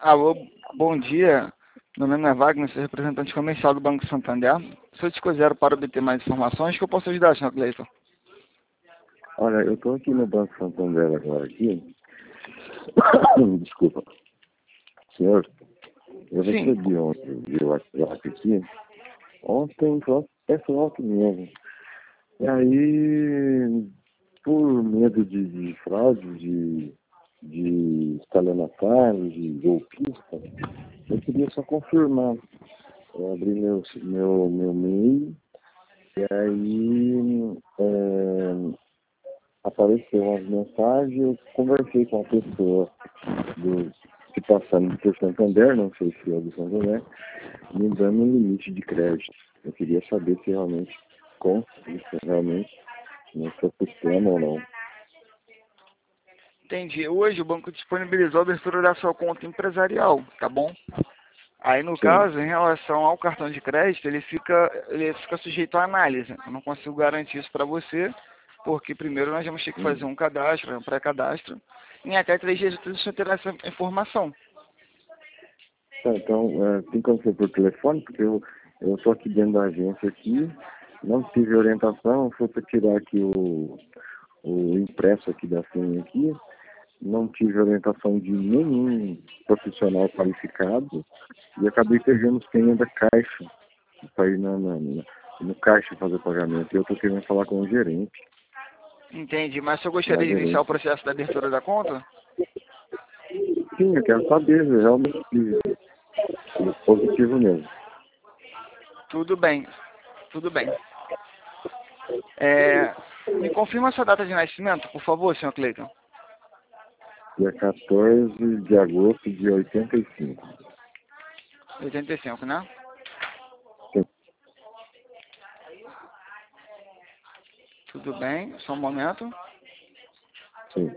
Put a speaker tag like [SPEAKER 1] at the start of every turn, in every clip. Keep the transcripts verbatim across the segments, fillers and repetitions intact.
[SPEAKER 1] Alô, bom dia. Meu nome é Wagner, sou representante comercial do Banco Santander. Se eu te quiser para obter mais informações, que eu posso ajudar, senhor Cleiton?
[SPEAKER 2] Olha, eu estou aqui no Banco Santander agora aqui. Desculpa. Senhor, eu
[SPEAKER 1] Sim.
[SPEAKER 2] recebi ontem via WhatsApp aqui. Ontem, é foi ontem mesmo. E aí, por medo de, de fraude, de, de estelionatário, de golpista, eu queria só confirmar. Eu abri meu, meu, meu e-mail e aí é, apareceu umas mensagens, eu conversei com a pessoa do, que passando por Santander, não sei se é do Santander, me dando um limite de crédito. Eu queria saber se realmente consta isso realmente no seu sistema ou não.
[SPEAKER 1] Entendi. Hoje o banco disponibilizou a abertura da sua conta empresarial, tá bom? Aí, no
[SPEAKER 2] Sim.
[SPEAKER 1] caso, em relação ao cartão de crédito, ele fica, ele fica sujeito à análise. Eu não consigo garantir isso para você, porque primeiro nós vamos ter que fazer
[SPEAKER 2] Hum.
[SPEAKER 1] um cadastro, um pré-cadastro. Em até três dias úteis você terá essa informação.
[SPEAKER 2] Tá, então, é, tem como ser por telefone, porque eu eu estou aqui dentro da agência aqui, não tive orientação, fui para tirar aqui o, o impresso aqui da senha aqui, não tive orientação de nenhum profissional qualificado e acabei pegando senha da caixa para ir na, na, na, no caixa fazer pagamento. E eu estou querendo falar com o gerente.
[SPEAKER 1] Entendi. Mas se eu
[SPEAKER 2] Da
[SPEAKER 1] gostaria de iniciar o
[SPEAKER 2] gerente.
[SPEAKER 1] processo da abertura da conta?
[SPEAKER 2] Sim, eu quero saber se realmente é positivo mesmo.
[SPEAKER 1] Tudo bem. Tudo bem. É, me confirma a sua data de nascimento, por favor, senhor Cleiton.
[SPEAKER 2] Dia quatorze de agosto de oitenta e cinco.
[SPEAKER 1] oitenta e cinco, né?
[SPEAKER 2] Sim.
[SPEAKER 1] Tudo bem, só um momento.
[SPEAKER 2] Sim.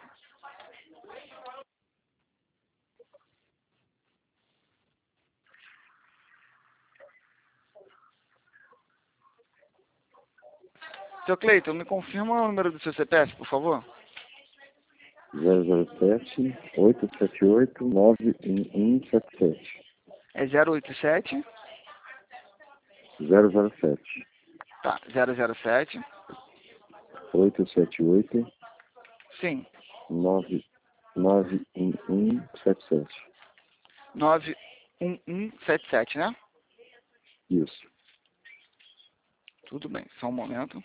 [SPEAKER 1] Senhor Cleiton, me confirma o número do seu C P F, por favor?
[SPEAKER 2] zero zero sete, oito sete oito, nove um um sete sete.
[SPEAKER 1] É zero oito sete,
[SPEAKER 2] zero zero sete,
[SPEAKER 1] tá, zero zero sete,
[SPEAKER 2] oito sete oito,
[SPEAKER 1] sim,
[SPEAKER 2] nove um um sete sete.
[SPEAKER 1] nove um um sete sete, né?
[SPEAKER 2] Isso.
[SPEAKER 1] Tudo bem, só um momento.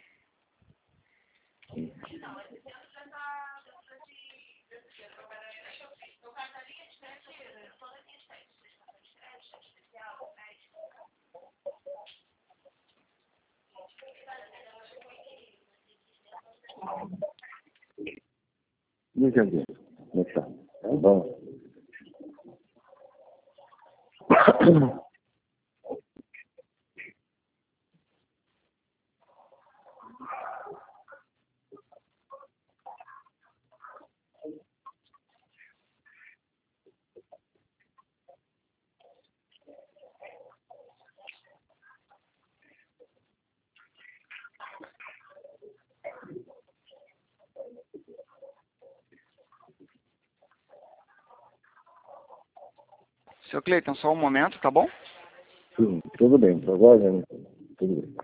[SPEAKER 2] Não entendi. Como é que tá? Tá bom?
[SPEAKER 1] Senhor Cleiton, só um momento, tá bom?
[SPEAKER 2] Sim, tudo bem. Tô aguardando. Tudo bem.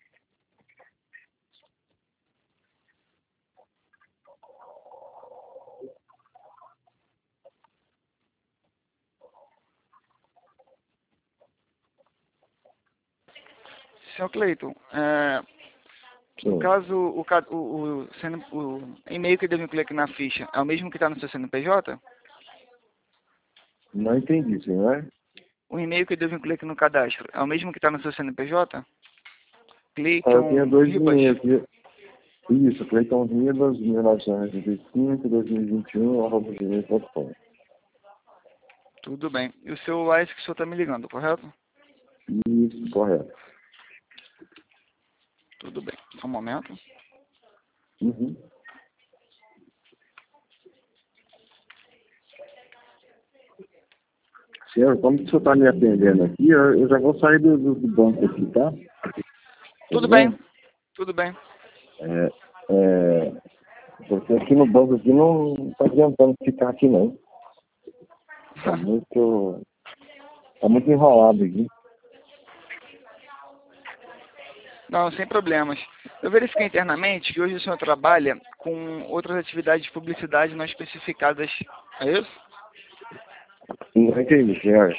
[SPEAKER 1] Senhor Cleiton, é, no
[SPEAKER 2] Sim.
[SPEAKER 1] caso, o, ca- o, o, C N o e-mail que eu devo incluir aqui na ficha é o mesmo que está no seu C N P J?
[SPEAKER 2] Não entendi, senhor.
[SPEAKER 1] O e-mail que eu devo incluir aqui no cadastro é o mesmo que está no seu C N P J?
[SPEAKER 2] Ah, eu tinha
[SPEAKER 1] Cleiton
[SPEAKER 2] dois
[SPEAKER 1] Ribas?
[SPEAKER 2] e-mails. Isso, Cleiton Ribas, mil novecentos e oitenta e cinco, dois mil e vinte e um, arroba gmail ponto com.
[SPEAKER 1] Tudo bem. E o celular é esse que o senhor está me ligando, correto?
[SPEAKER 2] Isso, correto.
[SPEAKER 1] Tudo bem. Só um momento.
[SPEAKER 2] Uhum. Senhor, como o senhor está me atendendo aqui, eu, eu já vou sair do, do, do banco aqui, tá?
[SPEAKER 1] Tudo
[SPEAKER 2] Tudo
[SPEAKER 1] bem.
[SPEAKER 2] bem?
[SPEAKER 1] Tudo bem.
[SPEAKER 2] É, é, porque aqui no banco aqui não está adiantando ficar aqui, não. Tá muito, tá muito enrolado aqui.
[SPEAKER 1] Não, sem problemas. Eu verifiquei internamente que hoje o senhor trabalha com outras atividades de publicidade não especificadas. É isso?
[SPEAKER 2] Não entendi, senhor.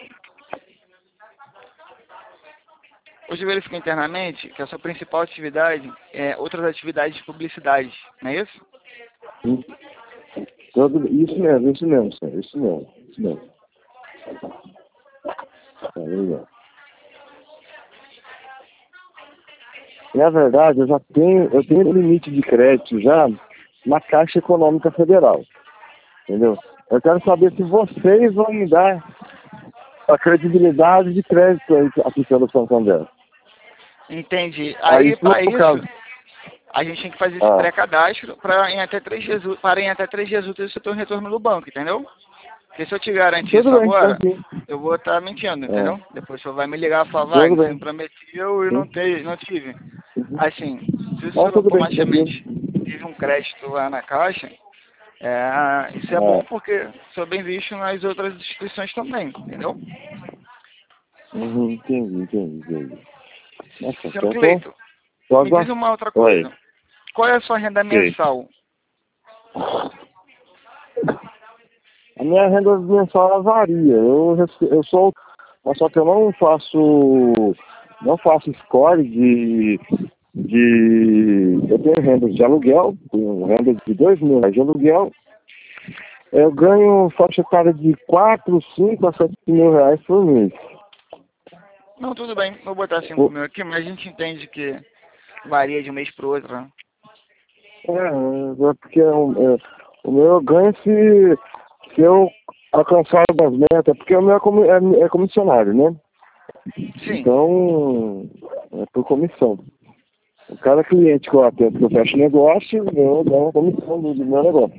[SPEAKER 1] Hoje eu verifiquei internamente que a sua principal atividade é outras atividades de publicidade. Não é isso?
[SPEAKER 2] Hum. Todo, isso mesmo, isso mesmo, senhor. Isso mesmo, isso mesmo. Tá legal. Na verdade, eu já tenho, eu tenho limite de crédito já na Caixa Econômica Federal. Entendeu? Eu quero saber se vocês vão me dar a credibilidade de crédito aí aqui pelo Santander.
[SPEAKER 1] Entendi.
[SPEAKER 2] Aí,
[SPEAKER 1] Aí,
[SPEAKER 2] isso no
[SPEAKER 1] para isso,
[SPEAKER 2] caso.
[SPEAKER 1] a gente tem que fazer esse
[SPEAKER 2] Ah.
[SPEAKER 1] pré-cadastro para em até três dias, ú- para em até três dias úteis você ter um retorno do banco, entendeu? Porque se eu te garantir
[SPEAKER 2] Tudo
[SPEAKER 1] isso
[SPEAKER 2] bem,
[SPEAKER 1] agora,
[SPEAKER 2] então sim.
[SPEAKER 1] eu vou estar mentindo,
[SPEAKER 2] É.
[SPEAKER 1] entendeu? Depois o senhor vai me ligar e falar,
[SPEAKER 2] Tudo
[SPEAKER 1] Wagner, você me
[SPEAKER 2] bem.
[SPEAKER 1] prometeu e não,
[SPEAKER 2] Sim.
[SPEAKER 1] te, não tive.
[SPEAKER 2] Uhum.
[SPEAKER 1] Assim, se o
[SPEAKER 2] Ah,
[SPEAKER 1] senhor
[SPEAKER 2] tudo bem, tranquilo.
[SPEAKER 1] automaticamente teve um crédito lá na Caixa, é, isso é
[SPEAKER 2] Ah.
[SPEAKER 1] bom porque o senhor bem visto nas outras instituições também, entendeu?
[SPEAKER 2] Uhum, entendi, entendi, entendi. Nossa,
[SPEAKER 1] Senhor
[SPEAKER 2] então eu
[SPEAKER 1] Cleito,
[SPEAKER 2] tô, tô
[SPEAKER 1] me diz
[SPEAKER 2] agora.
[SPEAKER 1] uma outra
[SPEAKER 2] Oi.
[SPEAKER 1] coisa. Qual é a sua renda
[SPEAKER 2] Sei.
[SPEAKER 1] mensal?
[SPEAKER 2] A minha renda mensal ela varia. Eu, rece- eu sou. Mas só que eu não faço. Não faço score de. de eu tenho renda de aluguel, tenho renda de dois mil reais de aluguel. Eu ganho faixa etária de quatro, cinco a sete mil reais por mês.
[SPEAKER 1] Não, tudo bem, vou botar cinco
[SPEAKER 2] O-
[SPEAKER 1] mil aqui, mas a gente entende que varia de um mês para o outro, né?
[SPEAKER 2] É, é porque o, é, o meu ganho se, se eu alcançar das metas, porque o meu é, comi- é, é comissionário, né?
[SPEAKER 1] Sim,
[SPEAKER 2] Então, é por comissão. Cada cliente que eu atendo que eu fecho negócio, eu dou uma comissão do, do meu negócio.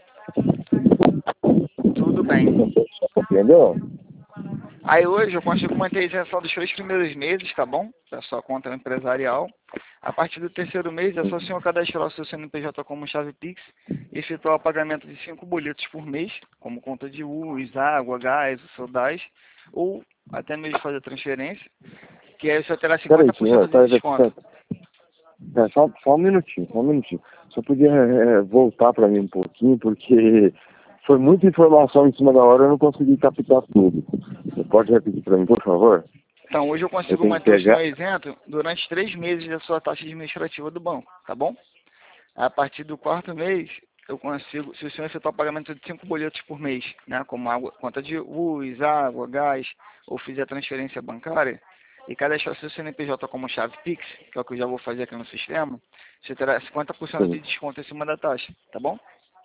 [SPEAKER 1] tudo bem.
[SPEAKER 2] Entendeu?
[SPEAKER 1] Aí hoje eu consigo manter a isenção dos três primeiros meses, tá bom? Da sua conta empresarial. A partir do terceiro mês é só o senhor cadastrar o seu C N P J como chave Pix e efetuar o pagamento de cinco boletos por mês, como conta de luz, água, gás, o seu D A S, ou até mesmo fazer transferência, que aí o senhor terá
[SPEAKER 2] Peraí,
[SPEAKER 1] cinquenta por cento
[SPEAKER 2] senhor,
[SPEAKER 1] de
[SPEAKER 2] tá,
[SPEAKER 1] desconto.
[SPEAKER 2] tá, é, só, só um minutinho, só um minutinho. Só podia é, voltar para mim um pouquinho, porque foi muita informação em cima da hora, eu não consegui captar tudo. Você pode repetir para mim, por favor?
[SPEAKER 1] Então, hoje eu
[SPEAKER 2] Eu
[SPEAKER 1] consigo
[SPEAKER 2] tenho que
[SPEAKER 1] manter o senhor
[SPEAKER 2] pegar.
[SPEAKER 1] isento durante três meses da sua taxa administrativa do banco, tá bom? A partir do quarto mês, eu consigo, se o senhor efetuar o pagamento de cinco boletos por mês, né, como água, conta de luz, água, gás, ou fizer transferência bancária, e cadastrar seu C N P J como chave Pix, que é o que eu já vou fazer aqui no sistema, você terá cinquenta por cento de
[SPEAKER 2] Sim.
[SPEAKER 1] desconto em cima da taxa, tá bom?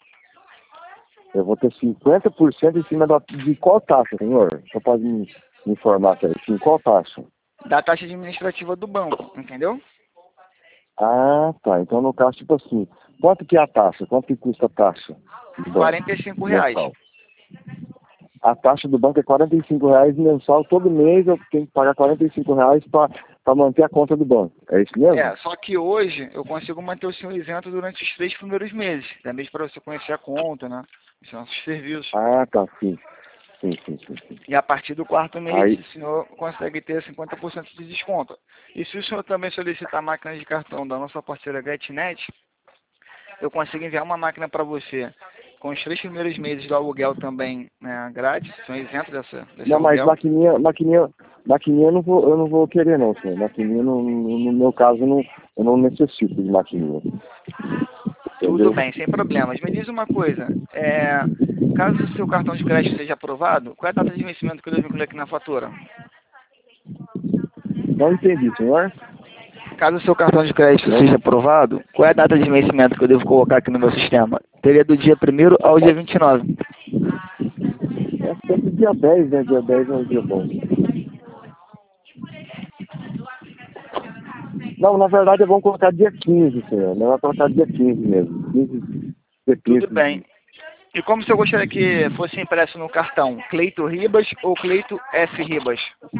[SPEAKER 2] Eu vou ter cinquenta por cento em cima da, de qual taxa, senhor? Só pode me, me informar certinho, qual taxa?
[SPEAKER 1] Da taxa administrativa do banco, entendeu?
[SPEAKER 2] Ah, tá. Então, no caso, tipo assim, quanto que é a taxa? Quanto que custa a taxa do banco
[SPEAKER 1] quarenta e cinco reais.
[SPEAKER 2] mensal? A taxa do banco é quarenta e cinco reais mensal. Todo mês eu tenho que pagar quarenta e cinco reais para manter a conta do banco. É isso mesmo?
[SPEAKER 1] É, só que hoje eu consigo manter o senhor isento durante os três primeiros meses, também para você conhecer a conta, né? Os nossos serviços.
[SPEAKER 2] Ah, tá, sim. Sim, sim, sim, sim.
[SPEAKER 1] E a partir do quarto mês,
[SPEAKER 2] Aí,
[SPEAKER 1] o senhor consegue ter cinquenta por cento de desconto. E se o senhor também solicitar máquinas de cartão da nossa parceira GetNet, eu consigo enviar uma máquina para você com os três primeiros meses do aluguel também, né, grátis, são isentos dessa, desse
[SPEAKER 2] não, mas
[SPEAKER 1] aluguel.
[SPEAKER 2] maquininha, maquininha, maquininha eu não vou, eu não vou querer não, senhor. Maquininha, no, no, no meu caso, eu não, eu não necessito de maquininha.
[SPEAKER 1] Tudo
[SPEAKER 2] Entendeu?
[SPEAKER 1] bem, sem problemas. Me diz uma coisa, é, caso o seu cartão de crédito seja aprovado, qual é a data de vencimento que eu devo incluir aqui na fatura?
[SPEAKER 2] Não entendi, senhor.
[SPEAKER 1] Caso o seu cartão de crédito seja aprovado, qual é a data de vencimento que eu devo colocar aqui no meu sistema? Teria do dia primeiro ao dia vinte e nove.
[SPEAKER 2] É sempre dia dez, né? Dia dez é um dia bom. Não, na verdade é bom colocar dia quinze, senhor. Não é colocar dia quinze mesmo. quinze, dia
[SPEAKER 1] Tudo
[SPEAKER 2] quinze
[SPEAKER 1] bem. E como o senhor gostaria que fosse impresso no cartão? Cleito Ribas ou Cleito F. Ribas?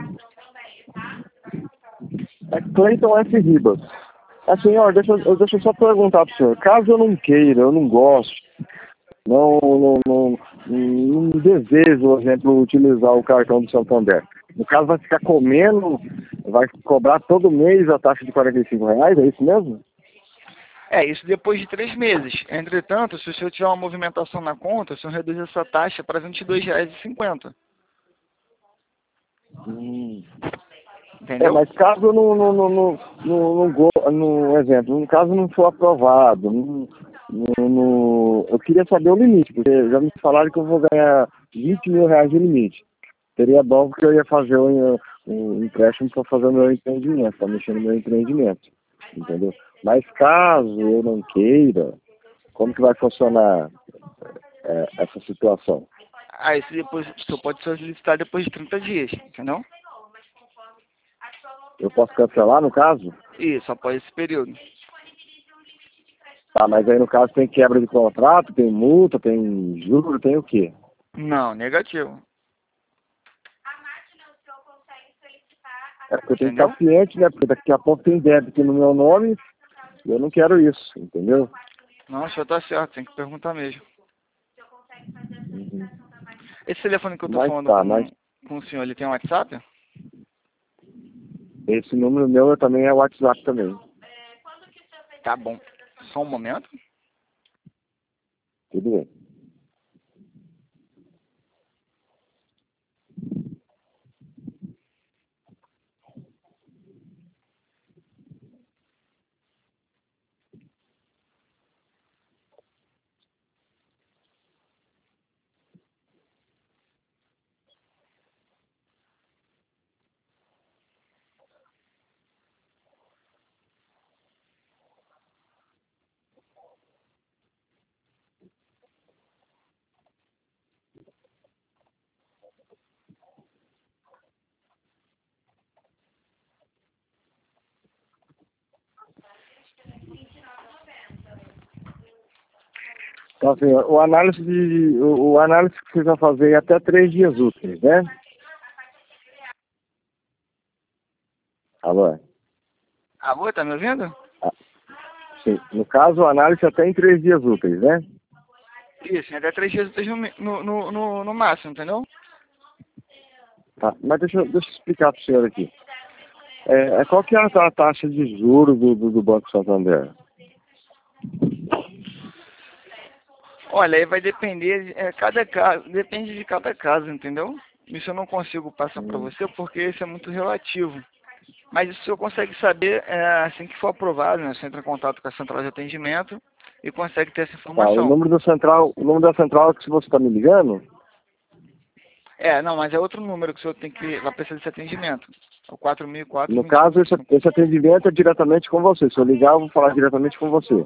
[SPEAKER 2] É Cleiton F. Ribas. Ah, senhor, deixa, eu- deixa eu só perguntar pro senhor. Caso eu não queira, eu não goste, não, não, não, não desejo, por exemplo, utilizar o cartão do Santander. No caso, vai ficar comendo, vai cobrar todo mês a taxa de quarenta e cinco reais, é isso mesmo?
[SPEAKER 1] É, isso depois de três meses. Entretanto, se o senhor tiver uma movimentação na conta, o senhor reduz essa taxa para vinte e dois reais e cinquenta.
[SPEAKER 2] Hum. É,
[SPEAKER 1] Entendeu?
[SPEAKER 2] mas caso não, não, não, não, não, não, go- no exemplo, no caso não for aprovado, não, não, não- eu queria saber o limite, porque já me falaram que eu vou ganhar vinte mil reais de limite. Seria bom porque eu ia fazer um, um empréstimo para fazer o meu empreendimento, para mexer no meu empreendimento, entendeu? Mas caso eu não queira, como que vai funcionar é, essa situação?
[SPEAKER 1] Aí você depois, o senhor pode solicitar depois de trinta dias, entendeu?
[SPEAKER 2] Eu posso cancelar no caso?
[SPEAKER 1] Isso, após esse período.
[SPEAKER 2] Tá, mas aí no caso tem quebra de contrato, tem multa, tem juro, tem o quê?
[SPEAKER 1] Não, negativo.
[SPEAKER 2] É porque eu tenho que
[SPEAKER 1] Entendeu?
[SPEAKER 2] estar ciente, né? Porque daqui a pouco tem débito no meu nome e eu não quero isso, entendeu?
[SPEAKER 1] Não, o senhor tá certo, tem que perguntar mesmo.
[SPEAKER 2] Uhum.
[SPEAKER 1] Esse telefone que eu tô
[SPEAKER 2] Mas
[SPEAKER 1] falando
[SPEAKER 2] tá, mas
[SPEAKER 1] com, com o senhor, ele tem um WhatsApp?
[SPEAKER 2] esse número meu eu também é WhatsApp também.
[SPEAKER 1] Tá bom. Só um momento.
[SPEAKER 2] Tudo bem. Então, assim, o análise, de, o, o análise que vocês vão fazer é até três dias úteis, né? Alô?
[SPEAKER 1] Alô, tá me ouvindo?
[SPEAKER 2] Ah, sim. No caso, a análise até em três dias úteis, né?
[SPEAKER 1] Isso, até três dias úteis no, no, no, no, no máximo, entendeu?
[SPEAKER 2] Tá. Mas deixa, eu- deixa eu explicar para o senhor aqui. É, é, qual que é a, a taxa de juros do, do, do Banco Santander?
[SPEAKER 1] Olha, aí vai depender, é, cada caso, depende de cada caso, entendeu? Isso eu não consigo passar para
[SPEAKER 2] Hum.
[SPEAKER 1] você porque isso é muito relativo. Mas isso o senhor consegue saber é, assim que for aprovado, né? Você entra em contato com a central de atendimento e consegue ter essa
[SPEAKER 2] Tá, o
[SPEAKER 1] informação.
[SPEAKER 2] número da central, o número da central é que você está me ligando?
[SPEAKER 1] É, não, mas é outro número que o senhor tem que vai precisar desse atendimento. É o quatro mil e quatro,
[SPEAKER 2] No
[SPEAKER 1] vinte e
[SPEAKER 2] caso, esse,
[SPEAKER 1] cinco.
[SPEAKER 2] esse atendimento é diretamente com você. Se eu ligar, eu vou falar diretamente com você.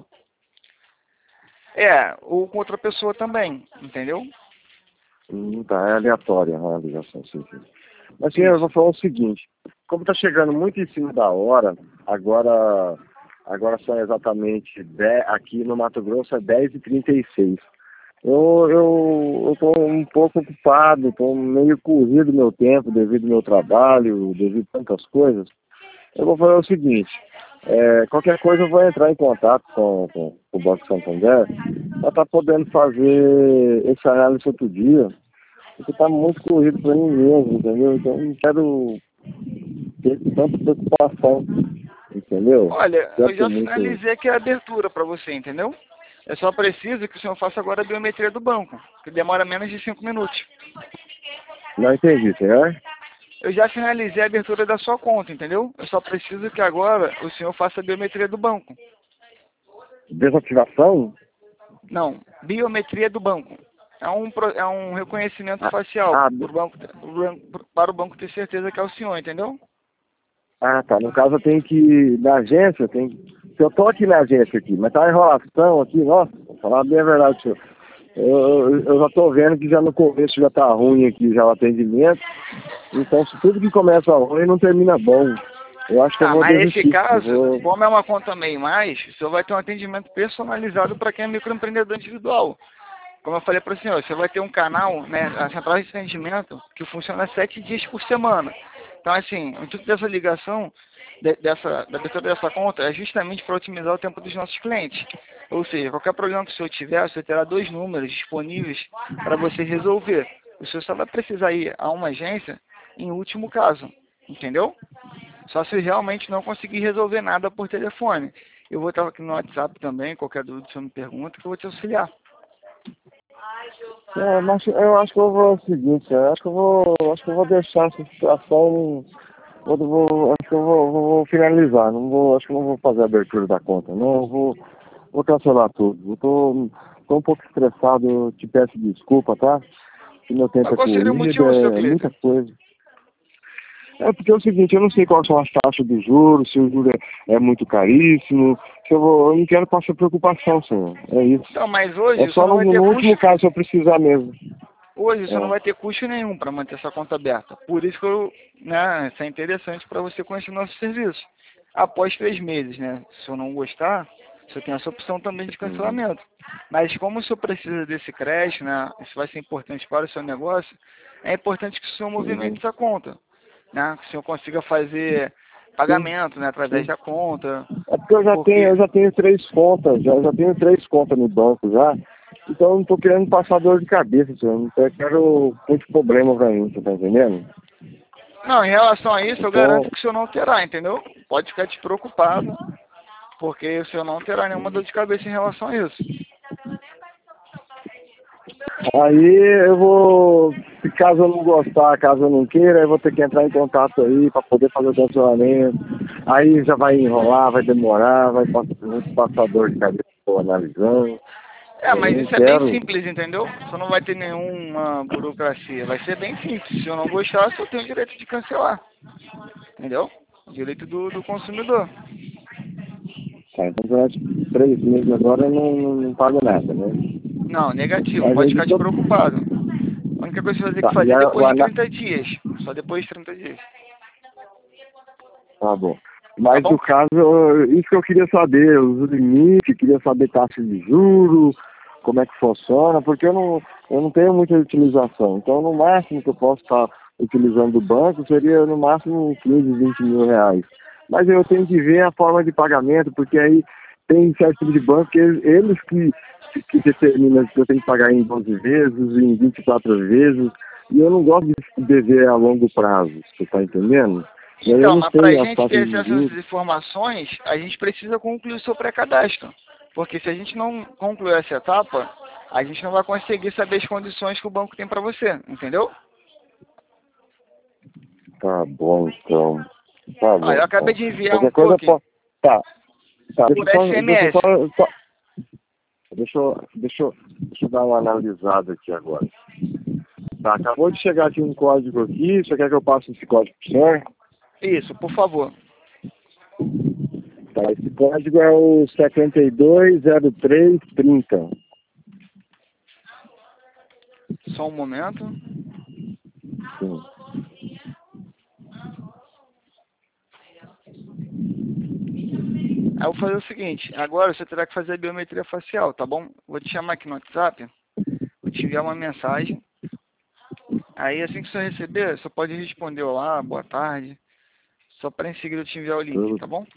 [SPEAKER 1] É, ou com outra pessoa também, entendeu?
[SPEAKER 2] Hum, tá, é aleatória a ligação, sim, sim. Mas, senhor, eu
[SPEAKER 1] Isso.
[SPEAKER 2] vou falar o seguinte. Como está chegando muito em cima da hora, agora, agora são exatamente dez, aqui no Mato Grosso é dez e trinta e seis. Eu eu estou um pouco ocupado, estou meio corrido meu tempo devido ao meu trabalho, devido a tantas coisas. Eu vou fazer o seguinte, é, qualquer coisa eu vou entrar em contato com, com, com o Banco Santander para estar podendo fazer esse análise outro dia, porque está muito corrido para mim mesmo, entendeu? Então eu não quero ter tanta preocupação, entendeu?
[SPEAKER 1] Olha,
[SPEAKER 2] Quero
[SPEAKER 1] eu
[SPEAKER 2] ter
[SPEAKER 1] já
[SPEAKER 2] muito.
[SPEAKER 1] finalizei aqui a abertura para você, entendeu? Eu só preciso que o senhor faça agora a biometria do banco, que demora menos de cinco minutos.
[SPEAKER 2] Não entendi, senhor?
[SPEAKER 1] Eu já finalizei a abertura da sua conta, entendeu? Eu só preciso que agora o senhor faça a biometria do banco.
[SPEAKER 2] Desativação?
[SPEAKER 1] Não, biometria do banco. É um, pro- é um reconhecimento
[SPEAKER 2] Ah,
[SPEAKER 1] facial
[SPEAKER 2] ah,
[SPEAKER 1] pro banco, pro banco- para o banco ter certeza que é o senhor, entendeu?
[SPEAKER 2] ah, tá. No caso eu tenho que ir na agência, eu tenho que... Se eu tô aqui na agência aqui, mas tá uma enrolação aqui, nossa, vou falar bem a verdade, senhor. Eu, eu, eu já tô vendo que já no começo já tá ruim aqui já o atendimento. Então se tudo que começa ruim não termina bom. Eu acho que eu
[SPEAKER 1] Tá,
[SPEAKER 2] vou
[SPEAKER 1] mas nesse
[SPEAKER 2] desistir. Eu
[SPEAKER 1] caso,
[SPEAKER 2] vou.
[SPEAKER 1] como é uma conta meio mais, o senhor vai ter um atendimento personalizado para quem é microempreendedor individual. Como eu falei para o senhor, você vai ter um canal, né, a central de atendimento, que funciona sete dias por semana. Então, assim, o intuito dessa ligação de, dessa, da abertura dessa conta é justamente para otimizar o tempo dos nossos clientes. Ou seja, qualquer problema que o senhor tiver, você terá dois números disponíveis para você resolver. O senhor só vai precisar ir a uma agência em último caso, entendeu? Só se realmente não conseguir resolver nada por telefone. Eu vou estar aqui no WhatsApp também, qualquer dúvida você me pergunta, que eu vou te auxiliar.
[SPEAKER 2] É, mas eu acho que eu vou o seguinte, eu acho que eu vou, acho que eu vou deixar essa situação, vou, vou, acho que eu vou, vou, vou finalizar, não vou, acho que eu não vou fazer a abertura da conta, não, eu vou, vou cancelar tudo. Eu tô, tô um pouco estressado, eu te peço desculpa, tá? Que meu tempo
[SPEAKER 1] Mas
[SPEAKER 2] é
[SPEAKER 1] qual seria o
[SPEAKER 2] corrido,
[SPEAKER 1] motivo, seu
[SPEAKER 2] é muita
[SPEAKER 1] Cleiton?
[SPEAKER 2] coisa. É porque é o seguinte, eu não sei quais são as taxas de juros, se o juro é, é muito caríssimo, se eu, vou, eu não quero passar preocupação, senhor. É isso.
[SPEAKER 1] Então, mas hoje
[SPEAKER 2] É
[SPEAKER 1] você
[SPEAKER 2] só
[SPEAKER 1] não
[SPEAKER 2] no,
[SPEAKER 1] vai ter
[SPEAKER 2] no último
[SPEAKER 1] custo.
[SPEAKER 2] caso se eu precisar mesmo.
[SPEAKER 1] Hoje você não
[SPEAKER 2] É.
[SPEAKER 1] vai ter custo nenhum para manter essa conta aberta. Por isso que eu, né, isso é interessante para você conhecer o nosso serviço. Após três meses, né? Se eu não gostar, você tem essa opção também de
[SPEAKER 2] Uhum.
[SPEAKER 1] cancelamento. Mas como o senhor precisa desse crédito, né? Isso vai ser importante para o seu negócio, é importante que o senhor
[SPEAKER 2] Uhum.
[SPEAKER 1] movimente essa conta, né? Que o senhor consiga fazer
[SPEAKER 2] Sim,
[SPEAKER 1] pagamento, né? Através
[SPEAKER 2] sim.
[SPEAKER 1] da conta.
[SPEAKER 2] É porque eu já tenho,
[SPEAKER 1] Porque
[SPEAKER 2] eu já tenho três contas, já, já tenho três contas no banco já. Então eu não tô querendo passar dor de cabeça, senhor. Não tô- quero muito problema pra mim, você tá entendendo?
[SPEAKER 1] não, em relação a isso, eu garanto
[SPEAKER 2] Então,
[SPEAKER 1] que o senhor não terá, entendeu? Pode ficar despreocupado, porque o senhor não terá nenhuma dor de cabeça em relação a isso.
[SPEAKER 2] aí eu vou, se caso eu não gostar, caso eu não queira, eu vou ter que entrar em contato aí para poder fazer o cancelamento. Aí já vai enrolar, vai demorar, vai passar muito passador de cabeça tô analisando.
[SPEAKER 1] É,
[SPEAKER 2] Eu
[SPEAKER 1] mas
[SPEAKER 2] não
[SPEAKER 1] isso é bem
[SPEAKER 2] quero.
[SPEAKER 1] simples, entendeu? Você não vai ter nenhuma burocracia. Vai ser bem simples. Se eu não gostar, você tem o direito de cancelar. Entendeu? Direito do, do consumidor.
[SPEAKER 2] Tá, então durante três meses agora eu não, não, não pago nada, né?
[SPEAKER 1] Não, negativo.
[SPEAKER 2] Mas
[SPEAKER 1] Pode
[SPEAKER 2] aí de
[SPEAKER 1] ficar
[SPEAKER 2] todo.
[SPEAKER 1] despreocupado. A única coisa que você vai ter que
[SPEAKER 2] Tá, e
[SPEAKER 1] fazer é
[SPEAKER 2] a, o
[SPEAKER 1] depois de
[SPEAKER 2] ana...
[SPEAKER 1] trinta dias. Só depois de trinta dias.
[SPEAKER 2] Tá bom.
[SPEAKER 1] Tá
[SPEAKER 2] Mas
[SPEAKER 1] bom?
[SPEAKER 2] no caso, eu- isso que eu queria saber, os limites, queria saber taxa de juros, como é que funciona, porque eu não, eu não tenho muita utilização. Então, no máximo que eu posso estar utilizando do banco seria no máximo quinze, vinte mil reais. Mas eu tenho que ver a forma de pagamento, porque aí tem certo tipo de banco que eles, eles que, que determinam se eu tenho que pagar em doze vezes, em vinte e quatro vezes, e eu não gosto de dever a longo prazo, você está entendendo? E aí eu
[SPEAKER 1] Então,
[SPEAKER 2] não
[SPEAKER 1] mas para a
[SPEAKER 2] sei as
[SPEAKER 1] gente ter
[SPEAKER 2] taxas de
[SPEAKER 1] acesso a essas
[SPEAKER 2] juros.
[SPEAKER 1] informações, a gente precisa concluir o seu pré-cadastro. Porque se a gente não concluir essa etapa, a gente não vai conseguir saber as condições que o banco tem para você, entendeu?
[SPEAKER 2] Tá bom, então. Tá
[SPEAKER 1] Ah, eu
[SPEAKER 2] bom,
[SPEAKER 1] acabei
[SPEAKER 2] então.
[SPEAKER 1] de enviar um
[SPEAKER 2] Qualquer coisa,
[SPEAKER 1] token
[SPEAKER 2] pô. Tá, tá. Deixa
[SPEAKER 1] por
[SPEAKER 2] eu só, deixa eu
[SPEAKER 1] S M S.
[SPEAKER 2] só, só- deixa eu, deixa eu, deixa eu dar uma analisada aqui agora. Tá, acabou de chegar aqui um código aqui. Você quer que eu passe esse código pro senhor?
[SPEAKER 1] Isso, por favor.
[SPEAKER 2] Tá, esse código é o setenta e dois zero três trinta.
[SPEAKER 1] Só um momento.
[SPEAKER 2] Sim.
[SPEAKER 1] Aí eu vou fazer o seguinte, agora você terá que fazer a biometria facial, tá bom? Vou te chamar aqui no WhatsApp, vou te enviar uma mensagem. Aí assim que você receber, você pode responder olá, boa tarde. Só para em seguida eu te enviar o link,
[SPEAKER 2] Tudo.
[SPEAKER 1] tá bom?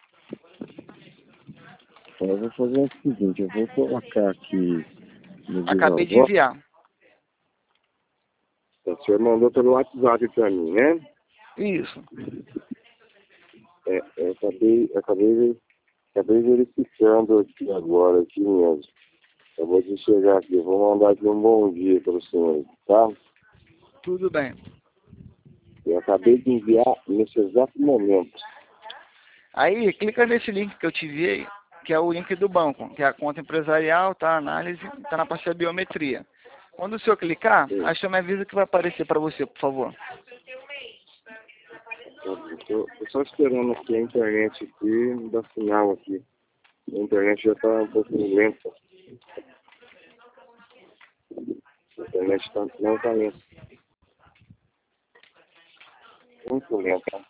[SPEAKER 2] Então eu vou fazer o seguinte, eu vou colocar aqui no Viva
[SPEAKER 1] Acabei de
[SPEAKER 2] Voz.
[SPEAKER 1] enviar.
[SPEAKER 2] O senhor mandou pelo WhatsApp pra mim, né?
[SPEAKER 1] Isso.
[SPEAKER 2] É, eu acabei, eu acabei, acabei verificando aqui agora, aqui mesmo. Eu vou de chegar aqui, eu vou mandar aqui um bom dia para o senhor, tá?
[SPEAKER 1] Tudo bem.
[SPEAKER 2] Eu acabei de enviar nesse exato momento.
[SPEAKER 1] Aí, clica nesse link que eu te enviei, que é o link do banco, que é a conta empresarial, tá? Análise, tá na parte da biometria. Quando o senhor clicar,
[SPEAKER 2] Sim.
[SPEAKER 1] a chama avisa que vai aparecer para você, por favor.
[SPEAKER 2] Eu tô, tô só esperando aqui a internet aqui, dar sinal aqui. A internet já está um pouco lenta. A internet tá, não está lenta. Muito lenta.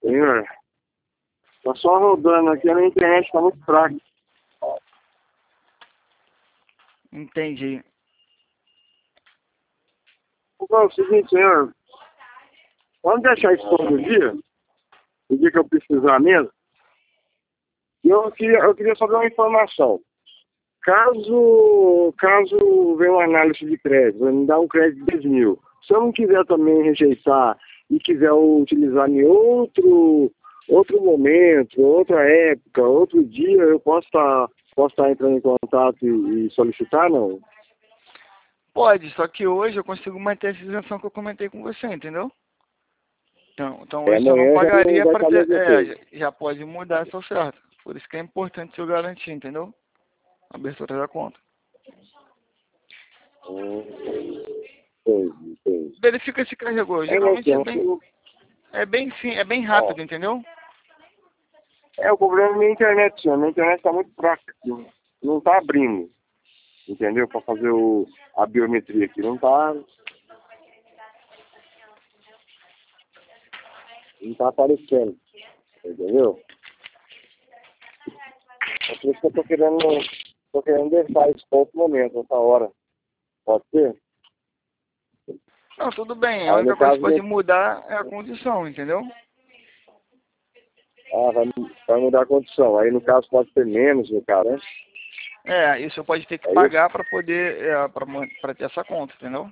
[SPEAKER 2] Senhor, tá só rodando aqui, a minha internet tá muito fraca.
[SPEAKER 1] Entendi.
[SPEAKER 2] Então, é o seguinte, senhor, vamos deixar isso todo dia, o dia que eu precisar mesmo. Eu queria, eu queria só dar uma informação. Caso, caso venha uma análise de crédito, vai me dar um crédito de dez mil. Se eu não quiser também rejeitar e quiser utilizar em outro, outro momento, outra época, outro dia, eu posso estar posso estar entrando em contato e, e solicitar, não?
[SPEAKER 1] Pode, só que hoje eu consigo manter essa isenção que eu comentei com você, entendeu? Então, então
[SPEAKER 2] É,
[SPEAKER 1] hoje eu não
[SPEAKER 2] amanhã já não
[SPEAKER 1] pagaria
[SPEAKER 2] vai
[SPEAKER 1] para
[SPEAKER 2] caber
[SPEAKER 1] ter. É,
[SPEAKER 2] você.
[SPEAKER 1] já já pode mudar essa oferta. Por isso que é importante eu garantir, entendeu? A abertura da conta.
[SPEAKER 2] Hum, entendi, entendi.
[SPEAKER 1] Verifica se carregou.
[SPEAKER 2] É, meu
[SPEAKER 1] Geralmente é bem,
[SPEAKER 2] tempo,
[SPEAKER 1] é bem sim, é bem
[SPEAKER 2] ó,
[SPEAKER 1] rápido, entendeu?
[SPEAKER 2] é o problema da minha internet, senhor. Minha internet tá muito fraca aqui. Não tá abrindo, entendeu? Para fazer o, a biometria aqui. Não tá. Não tá aparecendo. Entendeu? É por isso que eu tô querendo. Tô querendo deixar isso para outro momento, outra hora. Pode ser?
[SPEAKER 1] Não, tudo bem. A
[SPEAKER 2] Aí
[SPEAKER 1] única
[SPEAKER 2] no
[SPEAKER 1] coisa
[SPEAKER 2] caso.
[SPEAKER 1] que pode mudar é a condição, entendeu?
[SPEAKER 2] Ah, vai, vai mudar a condição. Aí no caso pode ter menos, no caso, né?
[SPEAKER 1] É, isso eu pode ter que
[SPEAKER 2] É
[SPEAKER 1] pagar para poder, é, para ter essa conta, entendeu?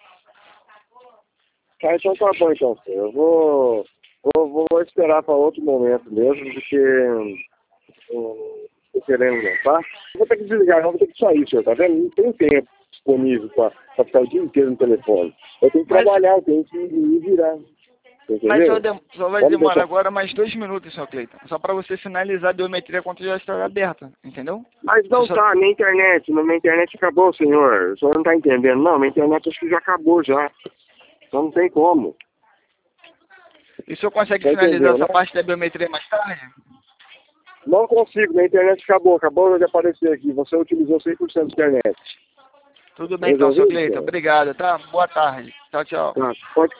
[SPEAKER 2] Ah, então tá bom então, senhor. Eu vou, vou, vou esperar para outro momento mesmo, porque hum, tô querendo não, tá? Eu vou ter que desligar, não vou ter que sair, senhor, tá vendo? Não tem tempo disponível para ficar o dia inteiro no telefone. Eu tenho que
[SPEAKER 1] Mas,
[SPEAKER 2] trabalhar, eu tenho que me virar.
[SPEAKER 1] mas só,
[SPEAKER 2] Entendeu?
[SPEAKER 1] dem- só vai
[SPEAKER 2] Vamos
[SPEAKER 1] demorar
[SPEAKER 2] deixar.
[SPEAKER 1] agora mais dois minutos, senhor Cleiton. Só para você finalizar a biometria quando já está aberta, entendeu?
[SPEAKER 2] Mas não
[SPEAKER 1] Você só-
[SPEAKER 2] tá, minha internet, minha internet acabou, senhor. O senhor não tá entendendo, não. Minha internet acho que já acabou já. Então não tem como.
[SPEAKER 1] E o senhor consegue
[SPEAKER 2] Você
[SPEAKER 1] finalizar
[SPEAKER 2] entendeu, né?
[SPEAKER 1] essa parte da biometria mais tarde?
[SPEAKER 2] Não consigo, minha internet acabou, acabou de aparecer aqui. Você utilizou cem por cento de internet.
[SPEAKER 1] Tudo bem então, senhor
[SPEAKER 2] Resolvido,
[SPEAKER 1] Cleiton.
[SPEAKER 2] senhor?
[SPEAKER 1] Obrigado, tá? Boa tarde. Tchau, tchau.
[SPEAKER 2] Tá, pode